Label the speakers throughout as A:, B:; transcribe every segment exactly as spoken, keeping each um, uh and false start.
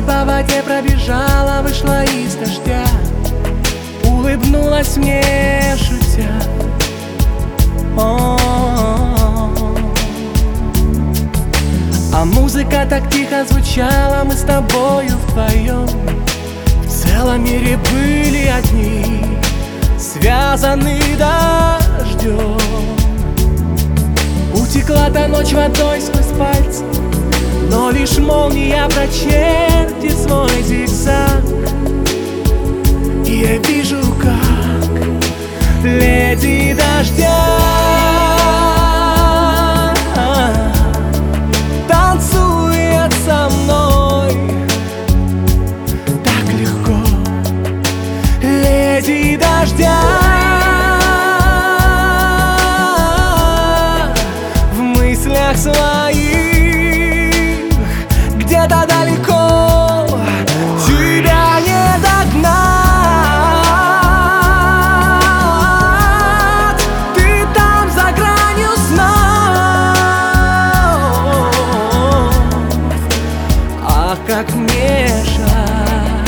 A: по воде пробежала, вышла из дождя, улыбнулась мне, шутя. О-о-о-о. А музыка так тихо звучала, мы с тобою вдвоем в целом мире были одни, связаны дождем. Утекла та ночь водой сквозь пальцы, но лишь молния прочертит свой зигзаг. И я вижу, как леди дождя танцует со мной так легко. Леди дождя в мыслях своих где-то далеко, тебя не догнать. Ты там за гранью снов. Ах, как мне жаль,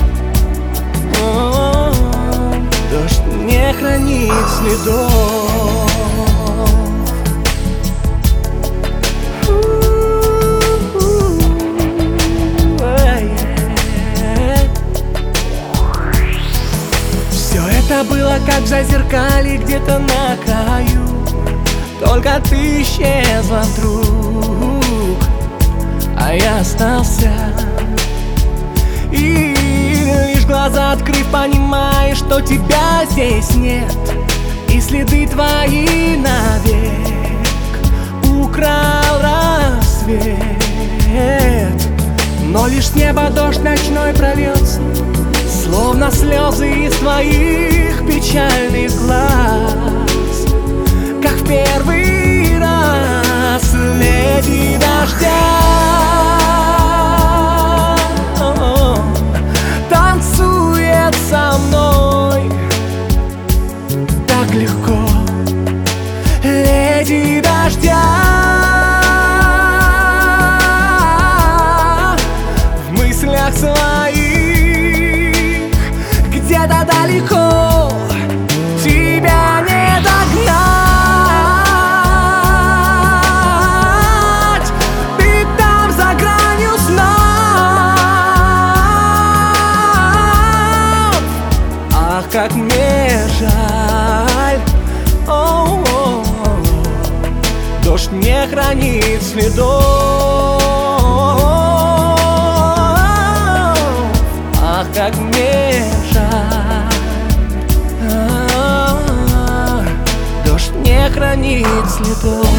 A: о-о-о, дождь не хранит следов. Это было как в зазеркалье где-то на краю, только ты исчезла вдруг, а я остался. И лишь глаза открыв, понимаешь, что тебя здесь нет, и следы твои навек украл рассвет. Но лишь с неба дождь ночной прольется, словно слезы из твоих печальных глаз, как в первый раз. Леди дождя танцует со мной так легко. Леди дождя в мыслях своих где-то далеко, тебя не догнать. Ты там за гранью снов. Ах, как мне жаль, о-о-о, дождь не хранит следов. Ах, как мне жаль, дождь не хранит следов.